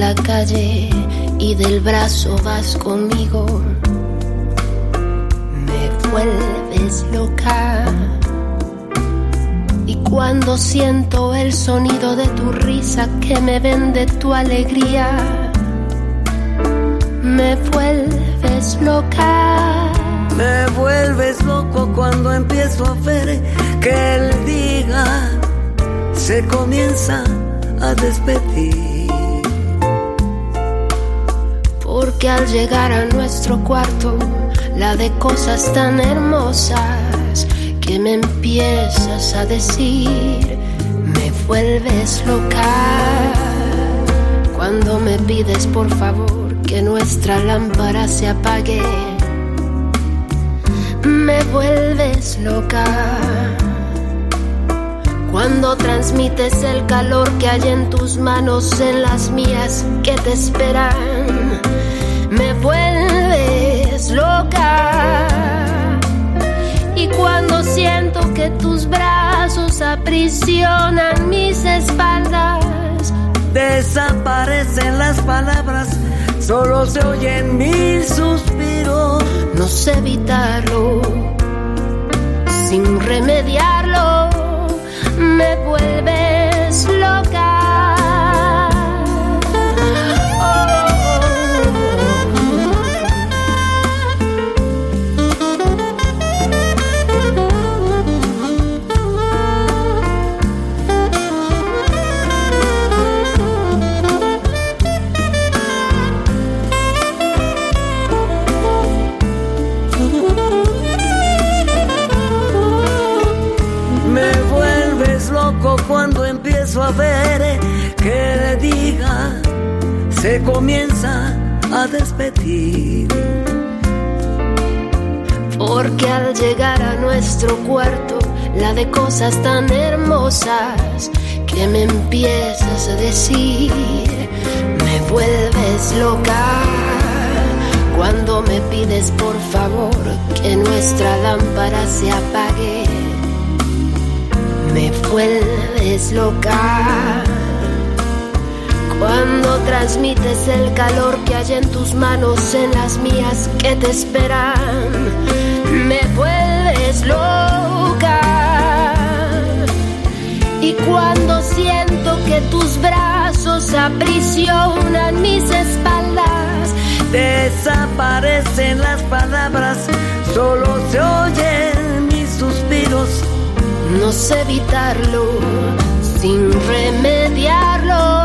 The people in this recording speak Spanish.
la calle y del brazo vas conmigo. Me vuelves loca. Y cuando siento el sonido de tu risa que me vende tu alegría, me vuelves loca. Me vuelves loco cuando empiezo a ver que el día se comienza a despedir. Porque al llegar a nuestro cuarto, la de cosas tan hermosas que me empiezas a decir, me vuelves loca. Cuando me pides por favor que nuestra lámpara se apague, me vuelves loca. Cuando transmites el calor que hay en tus manos en las mías que te esperan, me vuelves loca. Y cuando siento que tus brazos aprisionan mis espaldas, desaparecen las palabras, solo se oyen mil suspiros. No sé evitarlo, sin remediarlo, me vuelves loca. Cuando empiezo a ver que el día se comienza a despedir. Porque al llegar a nuestro cuarto, la de cosas tan hermosas que me empiezas a decir, me vuelves loca. Cuando me pides por favor que nuestra lámpara se apague, me vuelves loca. Cuando transmites el calor que hay en tus manos en las mías que te esperan, me vuelves loca. Y cuando siento que tus brazos aprisionan mis espaldas, desaparecen las palabras, solo se oyen mis suspiros. No sé evitarlo, sin remediarlo,